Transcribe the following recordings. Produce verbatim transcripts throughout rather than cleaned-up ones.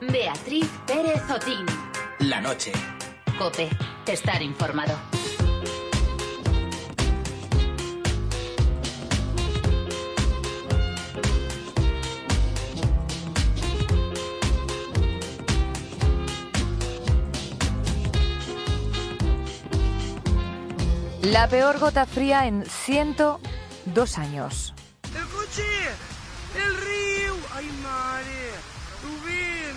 Beatriz Pérez Otín. La noche. COPE. Estar informado. La peor gota fría en ciento dos años. ¡El coche! ¡El río! ¡Ay, madre! ¡Rubén!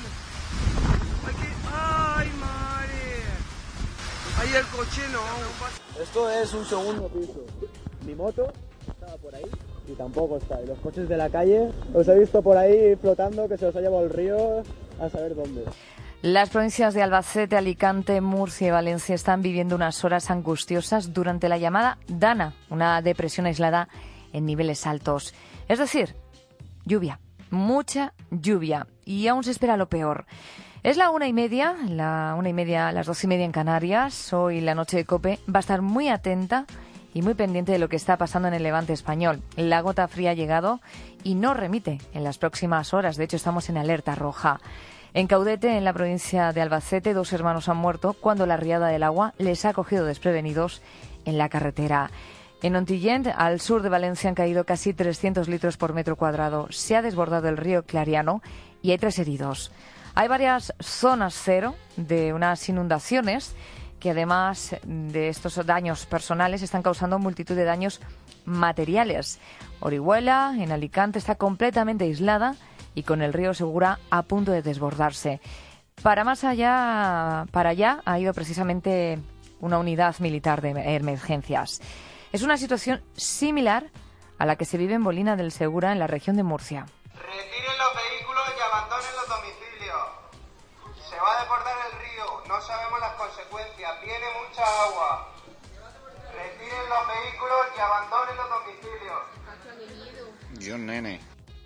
¡Ay, que... ¡Ay, madre! ¡Ay, el coche no! Esto es un segundo piso. Mi moto estaba por ahí y tampoco está. Y los coches de la calle los he visto por ahí flotando, que se los ha llevado el río a saber dónde. Las provincias de Albacete, Alicante, Murcia y Valencia están viviendo unas horas angustiosas durante la llamada Dana, una depresión aislada en niveles altos. Es decir, lluvia, mucha lluvia, y aún se espera lo peor. Es la una y media, la una y media, las doce y media en Canarias. Hoy la noche de COPE va a estar muy atenta y muy pendiente de lo que está pasando en el Levante español. La gota fría ha llegado y no remite en las próximas horas. De hecho, estamos en alerta roja. En Caudete, en la provincia de Albacete, dos hermanos han muerto cuando la riada del agua les ha cogido desprevenidos en la carretera. En Ontillent, al sur de Valencia, han caído casi trescientos litros por metro cuadrado. Se ha desbordado el río Clariano y hay tres heridos. Hay varias zonas cero de unas inundaciones que, además de estos daños personales, están causando multitud de daños materiales. Orihuela, en Alicante, está completamente aislada y con el río Segura a punto de desbordarse. Para más allá, para allá ha ido precisamente una unidad militar de emergencias. Es una situación similar a la que se vive en Molina del Segura, en la región de Murcia. Retiren los vehículos y abandonen los domicilios. Se va a desbordar el río, no sabemos las consecuencias, viene mucha agua. Retiren los vehículos y abandonen los domicilios. Yo, nene.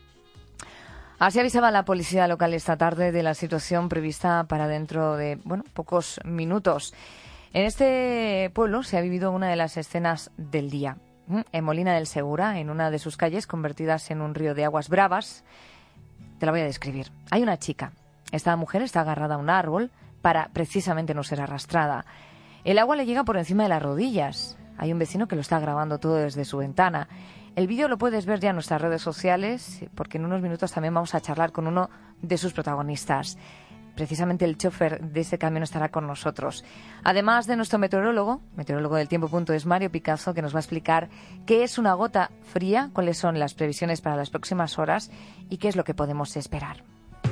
Así avisaba la policía local esta tarde de la situación prevista para dentro de, bueno, pocos minutos. En este pueblo se ha vivido una de las escenas del día. En Molina del Segura, en una de sus calles convertidas en un río de aguas bravas, te la voy a describir. Hay una chica. Esta mujer está agarrada a un árbol para precisamente no ser arrastrada. El agua le llega por encima de las rodillas. Hay un vecino que lo está grabando todo desde su ventana. El vídeo lo puedes ver ya en nuestras redes sociales, porque en unos minutos también vamos a charlar con uno de sus protagonistas. Precisamente el chofer de ese camión estará con nosotros. Además de nuestro meteorólogo, meteorólogo del tiempo.es, Mario Picazo, que nos va a explicar qué es una gota fría, cuáles son las previsiones para las próximas horas y qué es lo que podemos esperar.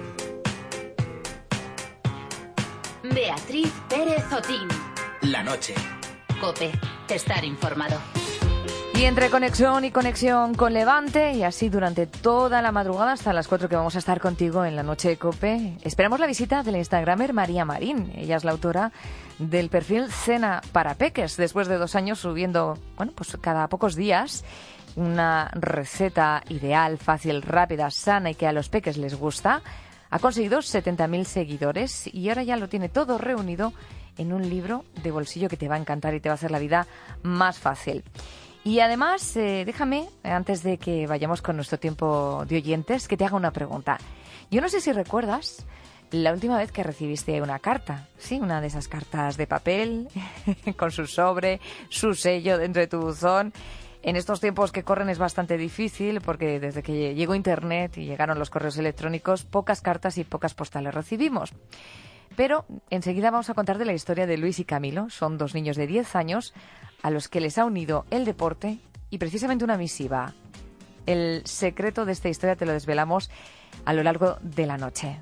Beatriz Pérez Otín. La noche. COPE. Estar informado. Y entre conexión y conexión con Levante, y así durante toda la madrugada hasta las cuatro que vamos a estar contigo en la noche de COPE, esperamos la visita de la instagramer María Marín. Ella es la autora del perfil Cena para Peques, después de dos años subiendo, bueno, pues cada pocos días una receta ideal, fácil, rápida, sana y que a los peques les gusta. Ha conseguido setenta mil seguidores y ahora ya lo tiene todo reunido en un libro de bolsillo que te va a encantar y te va a hacer la vida más fácil. Y además, eh, déjame, antes de que vayamos con nuestro tiempo de oyentes, que te haga una pregunta. Yo no sé si recuerdas la última vez que recibiste una carta. Sí, una de esas cartas de papel, con su sobre, su sello dentro de tu buzón. En estos tiempos que corren es bastante difícil, porque desde que llegó Internet y llegaron los correos electrónicos, pocas cartas y pocas postales recibimos. Pero enseguida vamos a contar de la historia de Luis y Camilo. Son dos niños de diez años a los que les ha unido el deporte y precisamente una misiva. El secreto de esta historia te lo desvelamos a lo largo de la noche.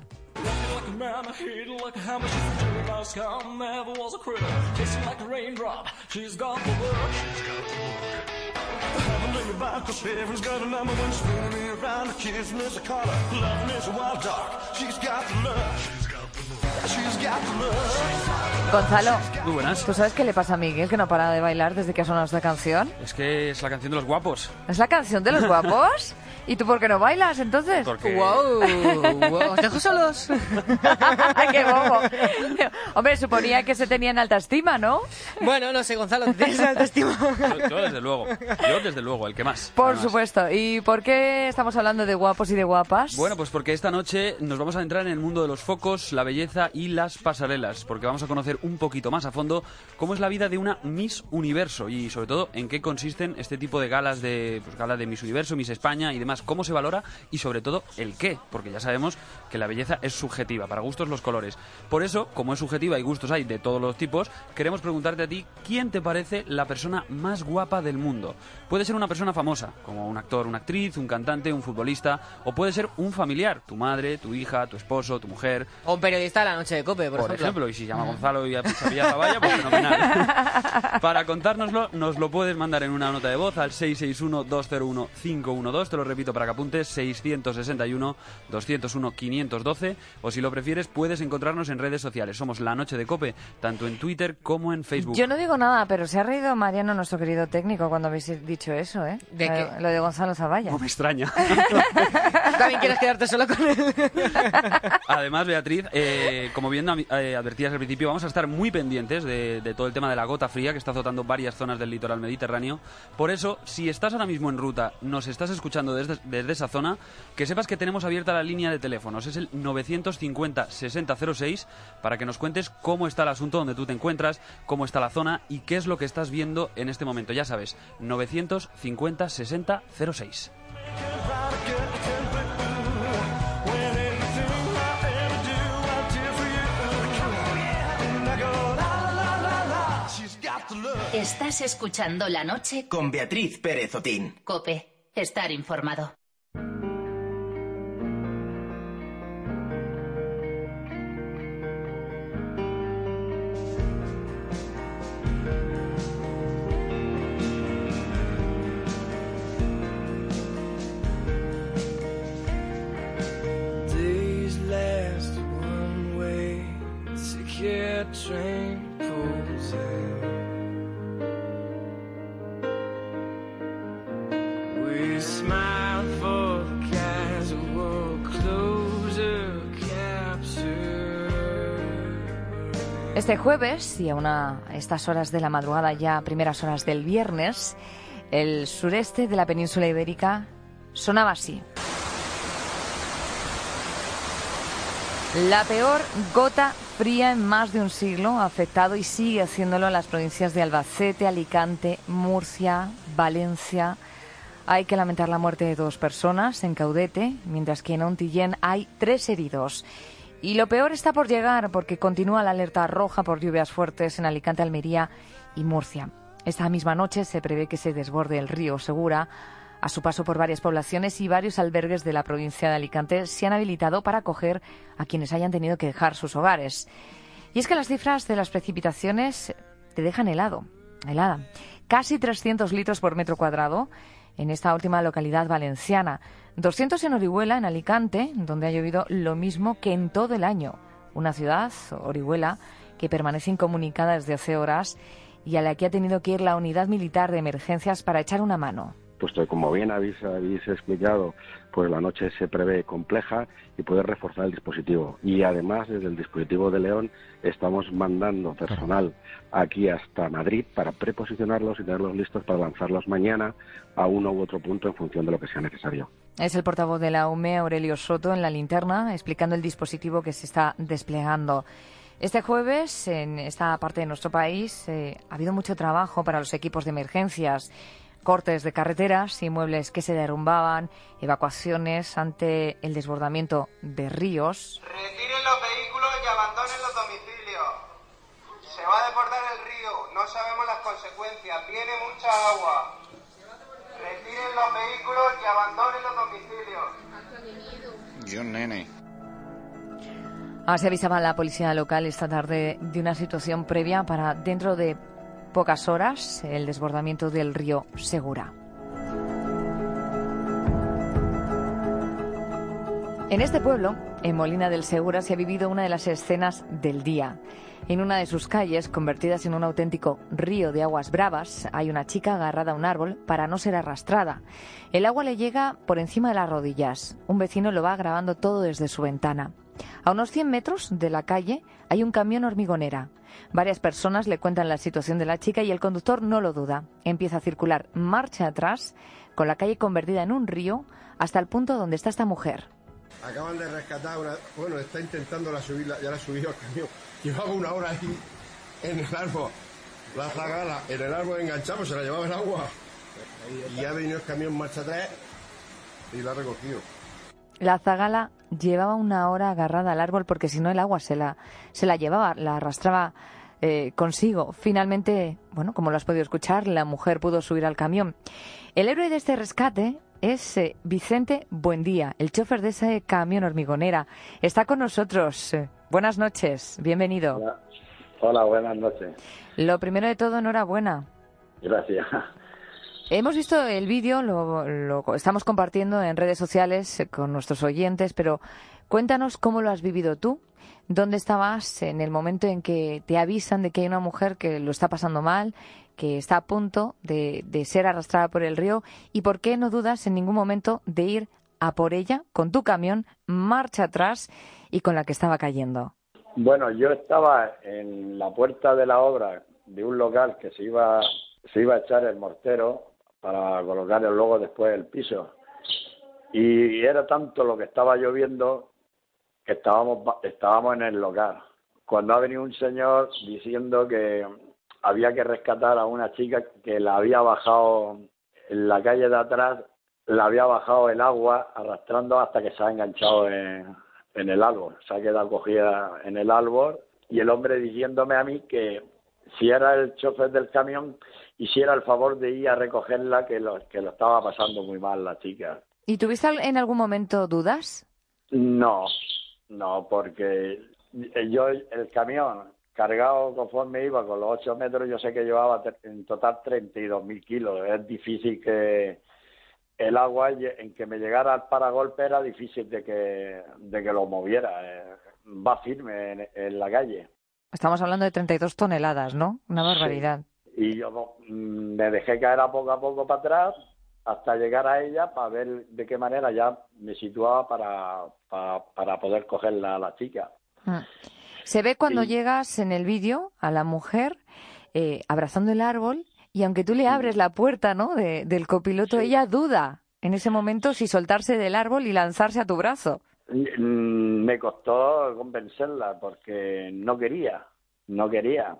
Gonzalo, Muy buenas. ¿tú sabes qué le pasa a Miguel, que no para de bailar desde que ha sonado esta canción? Es que es la canción de los guapos. ¿Es la canción de los guapos? ¿Y tú por qué no bailas, entonces? Porque... ¡Wow! wow. ¿Os dejo solos? ¡Qué bobo! Hombre, suponía que se tenía en alta estima, ¿no? Bueno, no sé, Gonzalo, ¿te tienes alta estima? Yo, yo desde luego. Yo desde luego, el que más. Por además. supuesto. ¿Y por qué estamos hablando de guapos y de guapas? Bueno, pues porque esta noche nos vamos a entrar en el mundo de los focos, la belleza y las pasarelas, porque vamos a conocer un poquito más a fondo cómo es la vida de una Miss Universo y sobre todo en qué consisten este tipo de galas de pues, gala de Miss Universo, Miss España y demás, cómo se valora y sobre todo el qué, porque ya sabemos que la belleza es subjetiva, para gustos los colores. Por eso, como es subjetiva y gustos hay de todos los tipos, queremos preguntarte a ti quién te parece la persona más guapa del mundo. Puede ser una persona famosa, como un actor, una actriz, un cantante, un futbolista, o puede ser un familiar, tu madre, tu hija, tu esposo, tu mujer. O un periodista de la noche de COPE, por, Por ejemplo. ejemplo, y si se llama Gonzalo y sabía la valla, pues fenomenal. Para contárnoslo, nos lo puedes mandar en una nota de voz al seis seis uno, dos cero uno, cinco uno dos, te lo repito para que apuntes, seiscientos sesenta y uno, doscientos uno, quinientos doce, o si lo prefieres, puedes encontrarnos en redes sociales. Somos La Noche de COPE, tanto en Twitter como en Facebook. Yo no digo nada, pero se ha reído Mariano, nuestro querido técnico, cuando habéis dicho eso, ¿eh? ¿De lo, qué? Lo de Gonzalo Zavalla. No me extraña. ¿También quieres quedarte solo con él? Además, Beatriz, eh, como bien eh, advertías al principio, vamos a estar muy pendientes de, de todo el tema de la gota fría que está azotando varias zonas del litoral mediterráneo. Por eso, si estás ahora mismo en ruta, nos estás escuchando desde, desde esa zona, que sepas que tenemos abierta la línea de teléfonos. Es el novecientos cincuenta, sesenta cero seis para que nos cuentes cómo está el asunto donde tú te encuentras, cómo está la zona y qué es lo que estás viendo en este momento. Ya sabes, novecientos cincuenta, sesenta cero seis. Estás escuchando La Noche Con Beatriz Pérez Otín. COPE. Estar informado. Days last one way, ticket train pulls in. We smile for casual closure capture. Este jueves, y a, una, a estas horas de la madrugada, ya primeras horas del viernes, el sureste de la península ibérica sonaba así. La peor gota fría en más de un siglo ha afectado y sigue haciéndolo en las provincias de Albacete, Alicante, Murcia, Valencia. Hay que lamentar la muerte de dos personas en Caudete, mientras que en Ontillén hay tres heridos. Y lo peor está por llegar, porque continúa la alerta roja por lluvias fuertes en Alicante, Almería y Murcia. Esta misma noche se prevé que se desborde el río Segura. A su paso por varias poblaciones y varios albergues de la provincia de Alicante se han habilitado para acoger a quienes hayan tenido que dejar sus hogares. Y es que las cifras de las precipitaciones te dejan helado, helada. Casi trescientos litros por metro cuadrado en esta última localidad valenciana. doscientos en Orihuela, en Alicante, donde ha llovido lo mismo que en todo el año. Una ciudad, Orihuela, que permanece incomunicada desde hace horas y a la que ha tenido que ir la unidad militar de emergencias para echar una mano. Puesto que, como bien habéis, habéis explicado, pues la noche se prevé compleja y poder reforzar el dispositivo. Y además, desde el dispositivo de León, estamos mandando personal aquí hasta Madrid para preposicionarlos y tenerlos listos para lanzarlos mañana a uno u otro punto en función de lo que sea necesario. Es el portavoz de la U M E, Aurelio Soto, en la linterna, explicando el dispositivo que se está desplegando. Este jueves, en esta parte de nuestro país, eh, ha habido mucho trabajo para los equipos de emergencias. Cortes de carreteras, inmuebles que se derrumbaban, evacuaciones ante el desbordamiento de ríos. Retiren los vehículos y abandonen los domicilios. Se va a desbordar el río, no sabemos las consecuencias, viene mucha agua. Retiren los vehículos y abandonen los domicilios. Yo, nene. Así avisaba la policía local esta tarde de una situación previa para dentro de pocas horas el desbordamiento del río Segura. En este pueblo, en Molina del Segura, se ha vivido una de las escenas del día. En una de sus calles, convertidas en un auténtico río de aguas bravas, hay una chica agarrada a un árbol para no ser arrastrada. El agua le llega por encima de las rodillas. Un vecino lo va grabando todo desde su ventana. A unos cien metros de la calle hay un camión hormigonera. Varias personas le cuentan la situación de la chica y el conductor no lo duda. Empieza a circular marcha atrás, con la calle convertida en un río, hasta el punto donde está esta mujer. Acaban de rescatar una... Bueno, está intentando la subir, ya la ha subido al camión. Llevaba una hora ahí en el árbol. La zagala en el árbol enganchado, se la llevaba el agua. Y ya ha venido el camión marcha atrás y la ha recogido. La zagala llevaba una hora agarrada al árbol porque si no el agua se la, se la llevaba, la arrastraba eh, consigo. Finalmente, bueno, como lo has podido escuchar, la mujer pudo subir al camión. El héroe de este rescate es eh, Vicente Buendía, el chofer de ese camión hormigonera. Está con nosotros. Eh, buenas noches, bienvenido. Hola. Hola, buenas noches. Lo primero de todo, enhorabuena. Gracias. Hemos visto el vídeo, lo, lo estamos compartiendo en redes sociales eh, con nuestros oyentes, pero cuéntanos cómo lo has vivido tú. ¿Dónde estabas en el momento en que te avisan de que hay una mujer que lo está pasando mal, que está a punto de, de ser arrastrada por el río? ¿Y por qué no dudas en ningún momento de ir a por ella con tu camión, marcha atrás y con la que estaba cayendo? Bueno, yo estaba en la puerta de la obra de un local que se iba, se iba a echar el mortero para colocar luego después el piso. Y era tanto lo que estaba lloviendo que estábamos, estábamos en el local. Cuando ha venido un señor diciendo que había que rescatar a una chica que la había bajado en la calle de atrás, la había bajado el agua arrastrando hasta que se ha enganchado en, en el árbol. Se ha quedado cogida en el árbol y el hombre diciéndome a mí que si era el chofer del camión hiciera el favor de ir a recogerla, que lo, que lo estaba pasando muy mal la chica. ¿Y tuviste en algún momento dudas? No, no, porque yo el camión cargado conforme iba con los ocho metros, yo sé que llevaba en total treinta y dos mil kilos. Es difícil que el agua en que me llegara al paragolpe era difícil de que, de que lo moviera. Va firme en, en la calle. Estamos hablando de treinta y dos toneladas, ¿no? Una barbaridad. Sí. Y yo me dejé caer a poco a poco para atrás hasta llegar a ella para ver de qué manera ya me situaba para, para, para poder cogerla a la chica. Mm. Se ve cuando sí. llegas en el vídeo a la mujer eh, abrazando el árbol y aunque tú le abres la puerta, ¿no?, de, del copiloto, sí. ella duda en ese momento si soltarse del árbol y lanzarse a tu brazo. Me costó convencerla porque no quería, no quería.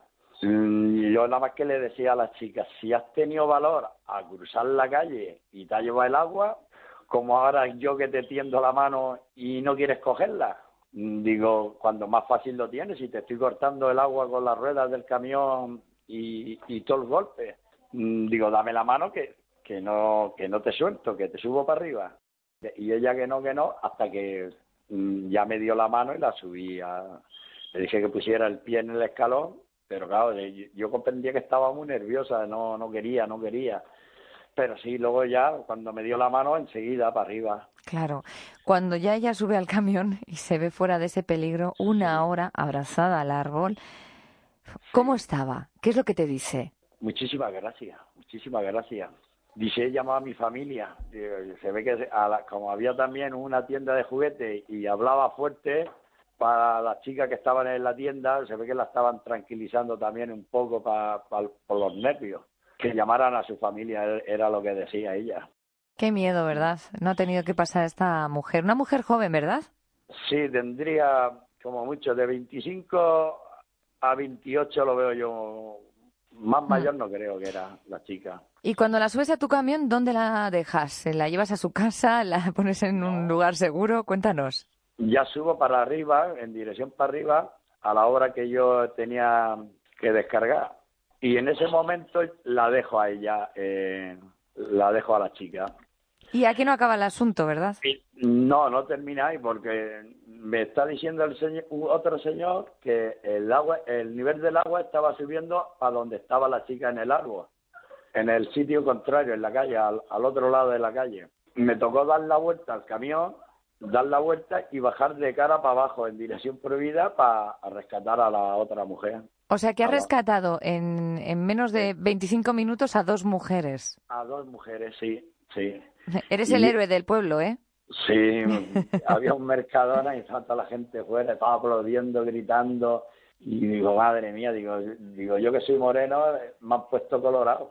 Yo nada más que le decía a las chicas, si has tenido valor a cruzar la calle y te ha llevado el agua, como ahora yo que te tiendo la mano y no quieres cogerla. Digo, cuando más fácil lo tienes, si te estoy cortando el agua con las ruedas del camión y, y todo el golpe. Digo, dame la mano que, que no que no te suelto, que te subo para arriba. Y ella que no, que no, hasta que ya me dio la mano y la subí. A, le dije que pusiera el pie en el escalón, pero claro, yo comprendía que estaba muy nerviosa, no, no quería, no quería. Pero sí, luego ya, cuando me dio la mano, enseguida para arriba. Claro, cuando ya ella sube al camión y se ve fuera de ese peligro, una hora abrazada al árbol, ¿cómo estaba? ¿Qué es lo que te dice? Muchísimas gracias, muchísimas gracias. Dice, he llamado a mi familia. Se ve que a la, como había también una tienda de juguetes y hablaba fuerte para las chicas que estaban en la tienda, se ve que la estaban tranquilizando también un poco pa, pa, por los nervios. Que llamaran a su familia, era lo que decía ella. Qué miedo, ¿verdad? No ha tenido que pasar esta mujer. Una mujer joven, ¿verdad? Sí, tendría como mucho, de veinticinco a veintiocho lo veo yo. Más mayor no creo que era la chica. Y cuando la subes a tu camión, ¿dónde la dejas? ¿La llevas a su casa? ¿La pones en no. un lugar seguro? Cuéntanos. Ya subo para arriba, en dirección para arriba, a la hora que yo tenía que descargar. Y en ese momento la dejo a ella, eh, la dejo a la chica. Y aquí no acaba el asunto, ¿verdad? No, no termina ahí porque me está diciendo el señor, otro señor que el agua, el nivel del agua estaba subiendo a donde estaba la chica en el árbol, en el sitio contrario, en la calle, al, al otro lado de la calle. Me tocó dar la vuelta al camión dar la vuelta y bajar de cara para abajo en dirección prohibida para rescatar a la otra mujer. O sea, que has A la- rescatado en, en menos de veinticinco minutos a dos mujeres. A dos mujeres, sí, sí. Eres Y- el héroe del pueblo, ¿eh? Sí, había un Mercadona y estaba toda la gente fuera, estaba aplaudiendo, gritando. Y digo, madre mía, digo, digo yo que soy moreno, me han puesto colorado.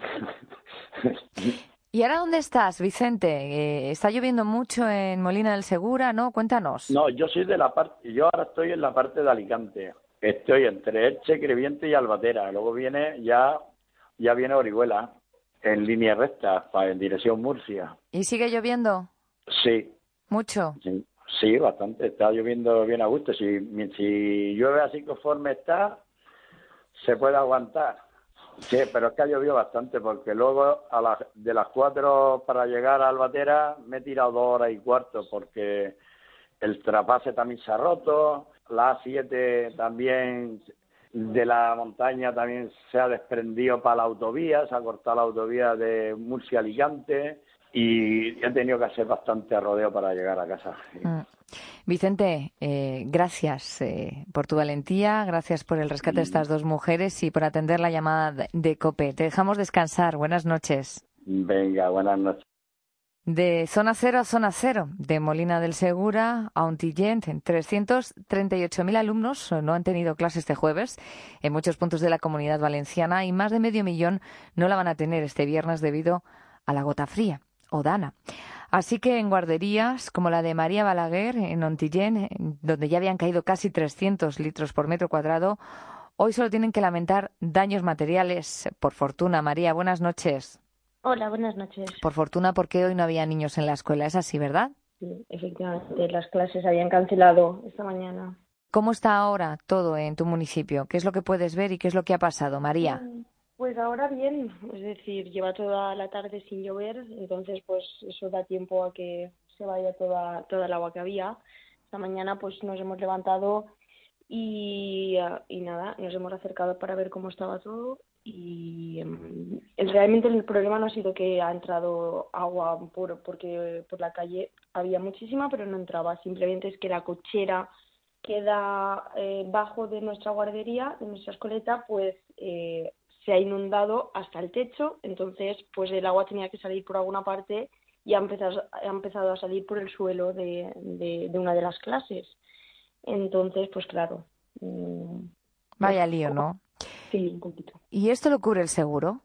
¿Y ahora dónde estás, Vicente? Eh, está lloviendo mucho en Molina del Segura, ¿no? Cuéntanos. No, yo soy de la parte, yo ahora estoy en la parte de Alicante. Estoy entre Elche, Creviente y Albatera. Luego viene ya, ya viene Orihuela, en línea recta, pa- en dirección Murcia. ¿Y sigue lloviendo? Sí, ¿Mucho? sí, sí, bastante. Está lloviendo bien a gusto. Si, si llueve así conforme está, se puede aguantar. Sí, pero es que ha llovido bastante, porque luego a las, de las cuatro para llegar a Albatera me he tirado dos horas y cuarto, porque el trapase también se ha roto, la A siete también de la montaña también se ha desprendido para la autovía, se ha cortado la autovía de Murcia a Alicante y he tenido que hacer bastante rodeo para llegar a casa. Mm. Vicente, eh, gracias eh, por tu valentía, gracias por el rescate de estas dos mujeres y por atender la llamada de, de COPE. Te dejamos descansar. Buenas noches. Venga, buenas noches. De Zona Cero a Zona Cero, de Molina del Segura a Ontillent, trescientos treinta y ocho mil alumnos no han tenido clase este jueves en muchos puntos de la Comunidad Valenciana y más de medio millón no la van a tener este viernes debido a la gota fría, o Dana. Así que en guarderías como la de María Balaguer, en Ontillent, donde ya habían caído casi trescientos litros por metro cuadrado, hoy solo tienen que lamentar daños materiales. Por fortuna, María, buenas noches. Hola, buenas noches. Por fortuna, porque hoy no había niños en la escuela, ¿es así, verdad? Sí, efectivamente, las clases habían cancelado esta mañana. ¿Cómo está ahora todo en tu municipio? ¿Qué es lo que puedes ver y qué es lo que ha pasado, María? Pues ahora bien, es decir, lleva toda la tarde sin llover, entonces pues eso da tiempo a que se vaya toda, toda el agua que había. Esta mañana pues nos hemos levantado y, y nada, nos hemos acercado para ver cómo estaba todo. Y um, el, realmente el problema no ha sido que ha entrado agua por, porque por la calle había muchísima, pero no entraba. Simplemente es que la cochera que da eh, bajo de nuestra guardería, de nuestra escoleta, pues eh, se ha inundado hasta el techo. Entonces, pues el agua tenía que salir por alguna parte y ha empezado, ha empezado a salir por el suelo de, de, de una de las clases. Entonces, pues claro. Um, Vaya lío, ¿no? Sí, un poquito. ¿Y esto lo cubre el seguro?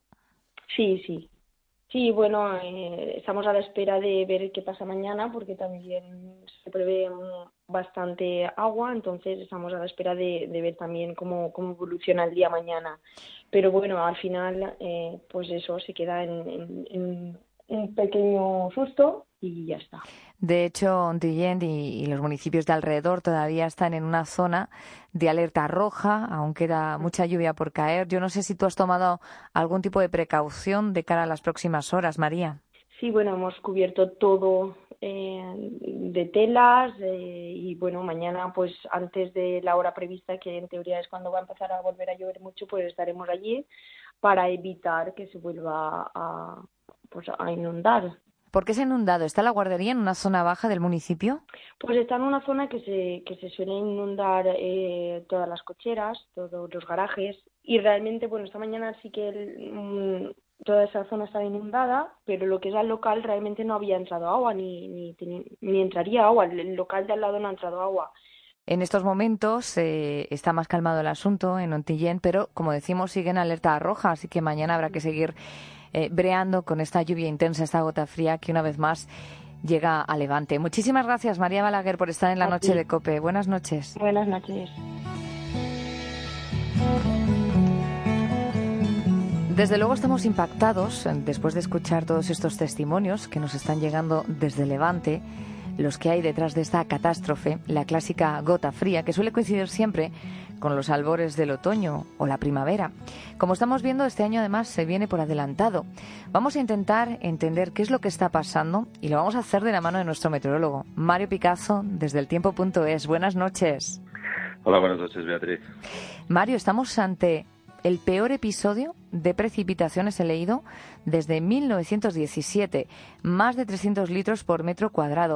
Sí, sí. Sí, bueno, eh, estamos a la espera de ver qué pasa mañana porque también se prevé bastante agua, entonces estamos a la espera de, de ver también cómo, cómo evoluciona el día mañana. Pero bueno, al final, eh, pues eso se queda en, en, en un pequeño susto y ya está. De hecho, Ontillent y, y los municipios de alrededor todavía están en una zona de alerta roja, aún queda mucha lluvia por caer. Yo no sé si tú has tomado algún tipo de precaución de cara a las próximas horas, María. Sí, bueno, hemos cubierto todo eh, de telas eh, y bueno, mañana pues antes de la hora prevista, que en teoría es cuando va a empezar a volver a llover mucho, pues estaremos allí para evitar que se vuelva a, pues, a inundar. ¿Por qué se ha inundado? ¿Está la guardería en una zona baja del municipio? Pues está en una zona que se que se suele inundar eh, todas las cocheras, todos los garajes y realmente, bueno, esta mañana sí que el, mm, toda esa zona estaba inundada, pero lo que es el local realmente no había entrado agua ni ni, ni entraría agua, el local de al lado no ha entrado agua. En estos momentos eh, está más calmado el asunto en Ontillent, pero como decimos sigue en alerta roja, así que mañana habrá que seguir Eh, breando con esta lluvia intensa, esta gota fría que una vez más llega a Levante. Muchísimas gracias, María Balaguer, por estar en la noche de COPE. Buenas noches. Buenas noches. Desde luego estamos impactados después de escuchar todos estos testimonios que nos están llegando desde Levante, los que hay detrás de esta catástrofe, la clásica gota fría, que suele coincidir siempre con los albores del otoño o la primavera. Como estamos viendo, este año además se viene por adelantado. Vamos a intentar entender qué es lo que está pasando y lo vamos a hacer de la mano de nuestro meteorólogo, Mario Picazo, desde el tiempo punto es. Buenas noches. Hola, buenas noches, Beatriz. Mario, estamos ante el peor episodio de precipitaciones, he leído, desde mil novecientos diecisiete. Más de trescientos litros por metro cuadrado.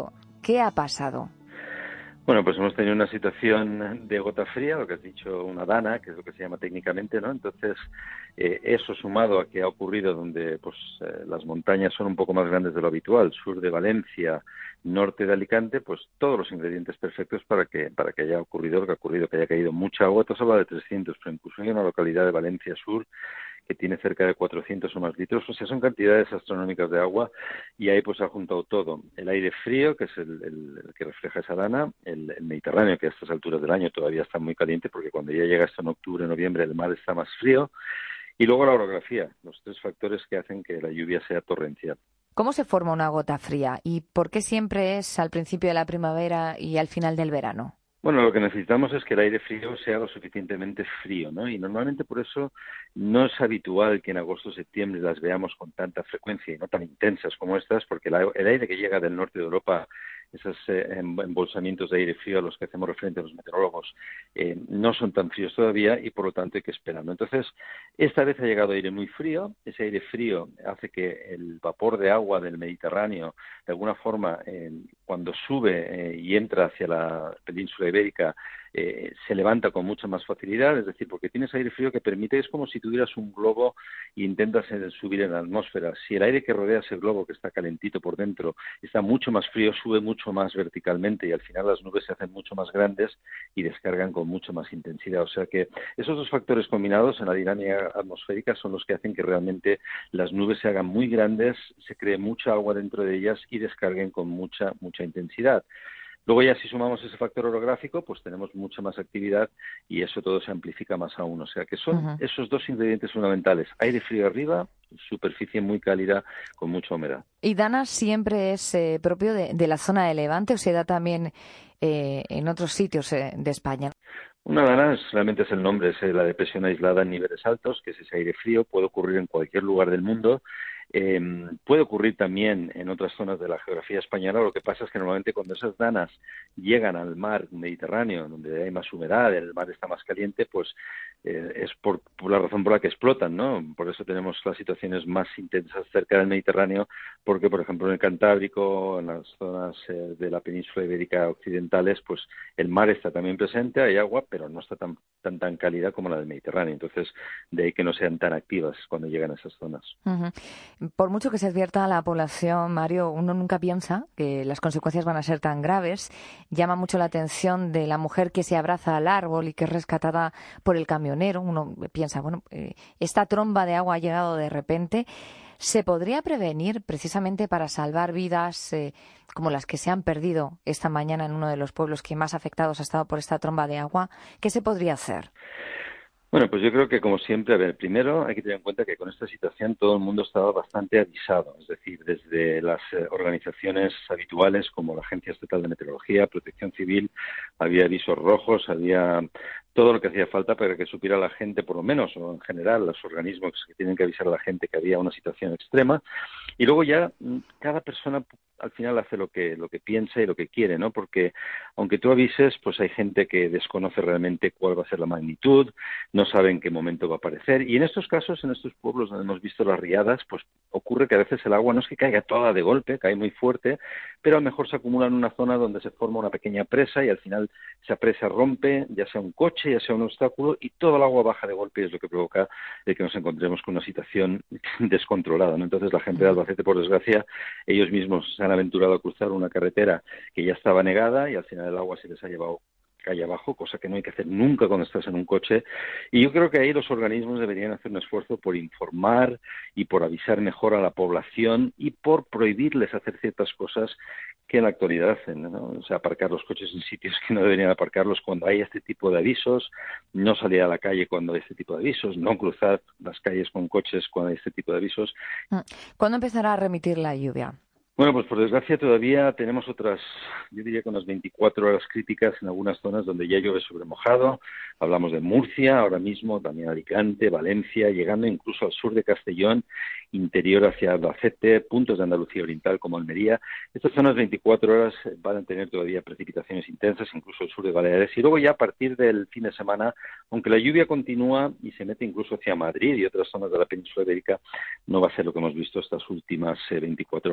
¿Qué ha pasado? Bueno, pues hemos tenido una situación de gota fría, lo que has dicho, una dana, que es lo que se llama técnicamente, ¿no? Entonces, eh, eso sumado a que ha ocurrido donde pues eh, las montañas son un poco más grandes de lo habitual, sur de Valencia, norte de Alicante, pues todos los ingredientes perfectos para que para que haya ocurrido lo que ha ocurrido, que haya caído mucha agua. Esto se habla de trescientos, pero incluso hay una localidad de Valencia Sur que tiene cerca de cuatrocientos o más litros, o sea, son cantidades astronómicas de agua, y ahí pues ha juntado todo. El aire frío, que es el, el, el que refleja esa dana, el, el Mediterráneo, que a estas alturas del año todavía está muy caliente, porque cuando ya llega esto en octubre, noviembre, el mar está más frío, y luego la orografía, los tres factores que hacen que la lluvia sea torrencial. ¿Cómo se forma una gota fría y por qué siempre es al principio de la primavera y al final del verano? Bueno, lo que necesitamos es que el aire frío sea lo suficientemente frío, ¿no? Y normalmente por eso no es habitual que en agosto o septiembre las veamos con tanta frecuencia y no tan intensas como estas, porque la, el aire que llega del norte de Europa, esos eh, embolsamientos de aire frío a los que hacemos referencia a los meteorólogos, eh, no son tan fríos todavía y por lo tanto hay que esperarlo. Entonces, esta vez ha llegado aire muy frío. Ese aire frío hace que el vapor de agua del Mediterráneo, de alguna forma, eh, cuando sube eh, y entra hacia la península ibérica, eh, se levanta con mucha más facilidad, es decir, porque tienes aire frío que permite, es como si tuvieras un globo e intentas subir en la atmósfera. Si el aire que rodea ese globo, que está calentito por dentro, está mucho más frío, sube mucho más verticalmente y al final las nubes se hacen mucho más grandes y descargan con mucha más intensidad. O sea que esos dos factores combinados en la dinámica atmosférica son los que hacen que realmente las nubes se hagan muy grandes, se cree mucha agua dentro de ellas y descarguen con mucha, mucha intensidad. Luego ya si sumamos ese factor orográfico, pues tenemos mucha más actividad y eso todo se amplifica más aún. O sea que son uh-huh. esos dos ingredientes fundamentales. Aire frío arriba, superficie muy cálida con mucha humedad. ¿Y Dana siempre es eh, propio de, de la zona de Levante o se da también eh, en otros sitios eh, de España? Una dana es, realmente es el nombre, es la depresión aislada en niveles altos, que es ese aire frío, puede ocurrir en cualquier lugar del mundo. Eh, puede ocurrir también en otras zonas de la geografía española. Lo que pasa es que normalmente cuando esas danas llegan al mar Mediterráneo, donde hay más humedad, el mar está más caliente, pues eh, es por, por la razón por la que explotan, ¿no? Por eso tenemos las situaciones más intensas cerca del Mediterráneo, porque, por ejemplo, en el Cantábrico, en las zonas eh, de la península ibérica occidentales, pues el mar está también presente, hay agua, pero no está tan tan tan cálida como la del Mediterráneo. Entonces, de ahí que no sean tan activas cuando llegan a esas zonas. Uh-huh. Por mucho que se advierta a la población, Mario, uno nunca piensa que las consecuencias van a ser tan graves. Llama mucho la atención de la mujer que se abraza al árbol y que es rescatada por el camionero. Uno piensa, bueno, eh, esta tromba de agua ha llegado de repente. ¿Se podría prevenir precisamente para salvar vidas eh, como las que se han perdido esta mañana en uno de los pueblos que más afectados ha estado por esta tromba de agua? ¿Qué se podría hacer? Bueno, pues yo creo que, como siempre, a ver, primero hay que tener en cuenta que con esta situación todo el mundo estaba bastante avisado, es decir, desde las eh, organizaciones habituales como la Agencia Estatal de Meteorología, Protección Civil, había avisos rojos, había todo lo que hacía falta para que supiera la gente, por lo menos, o en general, los organismos que tienen que avisar a la gente que había una situación extrema, y luego ya cada persona al final hace lo que lo que piensa y lo que quiere, ¿no? Porque aunque tú avises, pues hay gente que desconoce realmente cuál va a ser la magnitud, no sabe en qué momento va a aparecer, y en estos casos, en estos pueblos donde hemos visto las riadas, pues ocurre que a veces el agua no es que caiga toda de golpe, cae muy fuerte, pero a lo mejor se acumula en una zona donde se forma una pequeña presa y al final esa presa rompe, ya sea un coche, ya sea un obstáculo, y todo el agua baja de golpe y es lo que provoca el que nos encontremos con una situación descontrolada, ¿no? Entonces la gente de Albacete, por desgracia, ellos mismos se han aventurado a cruzar una carretera que ya estaba negada y al final el agua se les ha llevado calle abajo, cosa que no hay que hacer nunca cuando estás en un coche. Y yo creo que ahí los organismos deberían hacer un esfuerzo por informar y por avisar mejor a la población y por prohibirles hacer ciertas cosas que en la actualidad hacen, ¿no? O sea, aparcar los coches en sitios que no deberían aparcarlos cuando hay este tipo de avisos, no salir a la calle cuando hay este tipo de avisos, no cruzar las calles con coches cuando hay este tipo de avisos. ¿Cuándo empezará a remitir la lluvia? Bueno, pues por desgracia todavía tenemos otras, yo diría que unas veinticuatro horas críticas en algunas zonas donde ya llueve sobre mojado. Hablamos de Murcia ahora mismo, también Alicante, Valencia, llegando incluso al sur de Castellón, interior hacia Albacete, puntos de Andalucía Oriental como Almería. Estas zonas veinticuatro horas van a tener todavía precipitaciones intensas, incluso el sur de Baleares. Y luego ya a partir del fin de semana, aunque la lluvia continúa y se mete incluso hacia Madrid y otras zonas de la península ibérica, no va a ser lo que hemos visto estas últimas eh, veinticuatro horas. Pero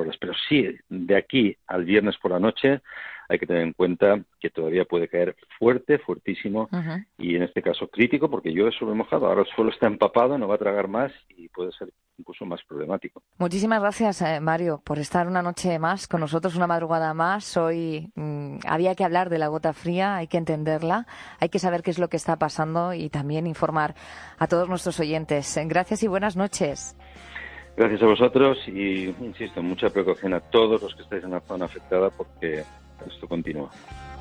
sí, de aquí al viernes por la noche hay que tener en cuenta que todavía puede caer fuerte, fuertísimo, uh-huh. y en este caso crítico, porque llueve sobre mojado. Ahora el suelo está empapado, no va a tragar más y puede ser incluso más problemático. Muchísimas gracias, eh, Mario, por estar una noche más con nosotros, una madrugada más. Hoy mmm, había que hablar de la gota fría, hay que entenderla, hay que saber qué es lo que está pasando y también informar a todos nuestros oyentes. Gracias y buenas noches. Gracias a vosotros y, insisto, mucha precaución a todos los que estáis en la zona afectada porque esto continúa.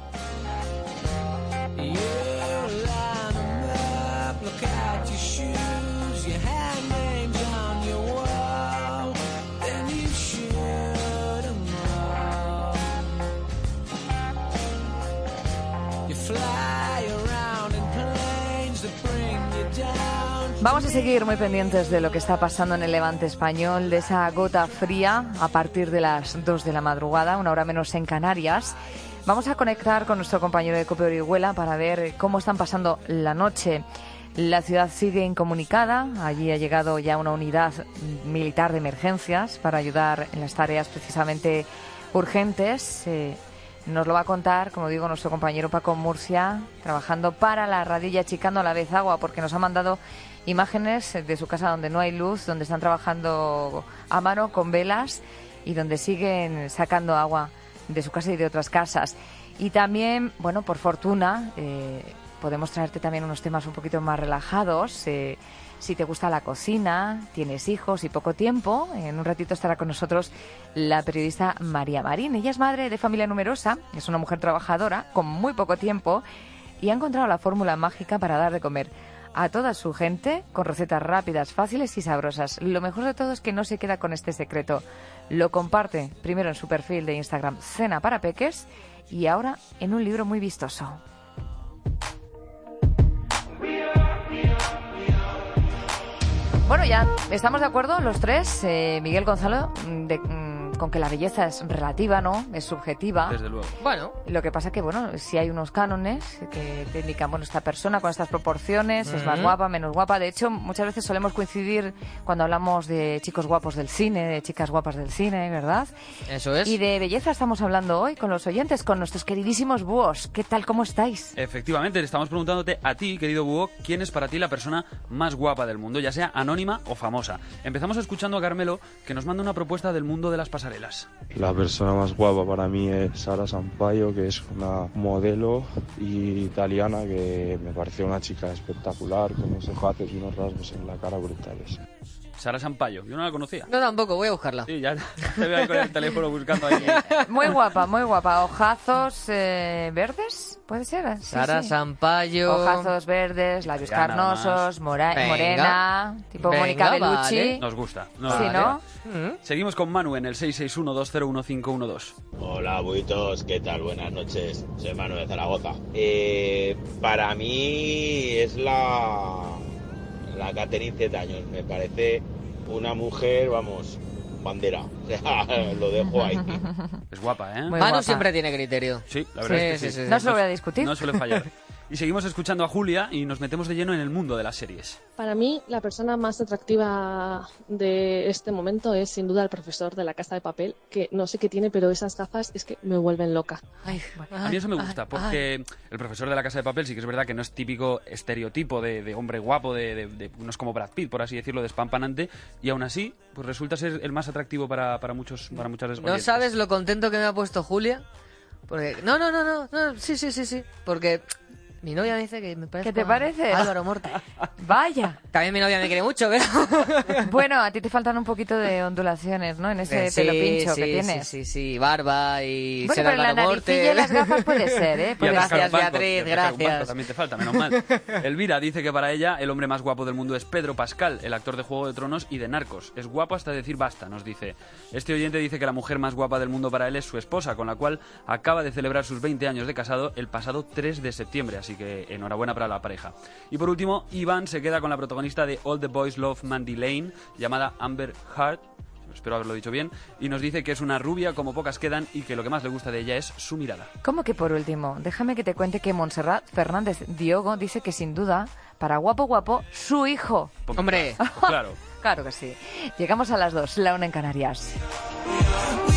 Vamos a seguir muy pendientes de lo que está pasando en el Levante español, de esa gota fría a partir de las dos de la madrugada, una hora menos en Canarias. Vamos a conectar con nuestro compañero de COPE Orihuela para ver cómo están pasando la noche. La ciudad sigue incomunicada. Allí ha llegado ya una unidad militar de emergencias para ayudar en las tareas precisamente urgentes. Eh, nos lo va a contar, como digo, nuestro compañero Paco Murcia, trabajando para la radio y achicando a la vez agua, porque nos ha mandado imágenes de su casa donde no hay luz, donde están trabajando a mano con velas y donde siguen sacando agua de su casa y de otras casas. Y también, bueno, por fortuna, eh, podemos traerte también unos temas un poquito más relajados. Eh, si te gusta la cocina, tienes hijos y poco tiempo, en un ratito estará con nosotros la periodista María Marín. Ella es madre de familia numerosa, es una mujer trabajadora con muy poco tiempo y ha encontrado la fórmula mágica para dar de comer a toda su gente con recetas rápidas, fáciles y sabrosas. Lo mejor de todo es que no se queda con este secreto. Lo comparte primero en su perfil de Instagram Cena para Peques y ahora en un libro muy vistoso. Bueno, ya estamos de acuerdo los tres, eh, Miguel, Gonzalo, de, mm, con que la belleza es relativa, ¿no? Es subjetiva. Desde luego. Bueno. Lo que pasa que, bueno, si hay unos cánones que te indican, bueno, esta persona con estas proporciones uh-huh. es más guapa, menos guapa. De hecho, muchas veces solemos coincidir cuando hablamos de chicos guapos del cine, de chicas guapas del cine, ¿verdad? Eso es. Y de belleza estamos hablando hoy con los oyentes, con nuestros queridísimos búhos. ¿Qué tal, cómo estáis? Efectivamente, estamos preguntándote a ti, querido búho, ¿quién es para ti la persona más guapa del mundo, ya sea anónima o famosa? Empezamos escuchando a Carmelo, que nos manda una propuesta del mundo de las pasarelas. La persona más guapa para mí es Sara Sampaio, que es una modelo italiana que me pareció una chica espectacular, con unos ojazos y unos rasgos en la cara brutales. Sara Sampaio, yo no la conocía. No, tampoco, voy a buscarla. Sí, ya te veo ahí con el teléfono buscando ahí. Muy guapa, muy guapa. Ojazos eh, verdes, ¿puede ser? Sí, Sara sí. Sampaio. Ojazos verdes, labios Ya, carnosos, mora- morena, tipo Venga, Mónica Bellucci. vale. Nos gusta. Nos Sí, gusta. ¿no? Mm. Seguimos con Manu en el seis seis uno dos cero uno cinco uno dos. Hola, buitos, ¿qué tal? Buenas noches. Soy Manu de Zaragoza. Eh, para mí es la, la Catherine Zeta-Jones. Me parece una mujer, vamos, bandera. O sea, lo dejo ahí. Es guapa, ¿eh? Muy Manu guapa. siempre tiene criterio. Sí, la verdad Sí, es que sí, sí. sí, sí. No se lo voy a discutir. No suele fallar. Y seguimos escuchando a Julia y nos metemos de lleno en el mundo de las series. Para mí, la persona más atractiva de este momento es sin duda el profesor de La Casa de Papel, que no sé qué tiene, pero esas gafas es que me vuelven loca. Ay, A mí eso me gusta, ay, porque ay. el profesor de La Casa de Papel sí que es verdad que no es típico estereotipo de, de hombre guapo, de, de, de- no es como Brad Pitt, por así decirlo, despampanante, y aún así, pues resulta ser el más atractivo para, para muchos, para muchas ¿No oyentes. sabes lo contento que me ha puesto Julia? Porque no, no, no, no, no, sí, sí, sí, sí, porque mi novia me dice que me parece ¿Qué te parece? Álvaro Morte. Vaya. También mi novia me quiere mucho, pero Bueno, a ti te faltan un poquito de ondulaciones, ¿no? En ese Eh, sí, pelo pincho sí, que tienes. Sí, sí, sí, barba y Bueno, ser pero la Álvaro Morte. naricilla y las gafas puede ser, ¿eh? Y Puede a ser. Oscar Gracias, Banco, Beatriz, y a Oscar gracias. Banco también te falta, menos mal. Elvira dice que para ella el hombre más guapo del mundo es Pedro Pascal, el actor de Juego de Tronos y de Narcos. Es guapo hasta decir basta, nos dice. Este oyente dice que la mujer más guapa del mundo para él es su esposa, con la cual acaba de celebrar sus veinte años de casado el pasado tres de septiembre, así que enhorabuena para la pareja. Y por último, Iván se queda con la protagonista de All the Boys Love Mandy Lane, llamada Amber Heard, espero haberlo dicho bien, y nos dice que es una rubia como pocas quedan y que lo que más le gusta de ella es su mirada. ¿Cómo que por último? Déjame que te cuente que Montserrat Fernández Diogo dice que sin duda, para guapo guapo, su hijo. Hombre, Pues claro. Claro que sí. Llegamos a las dos, la una en Canarias.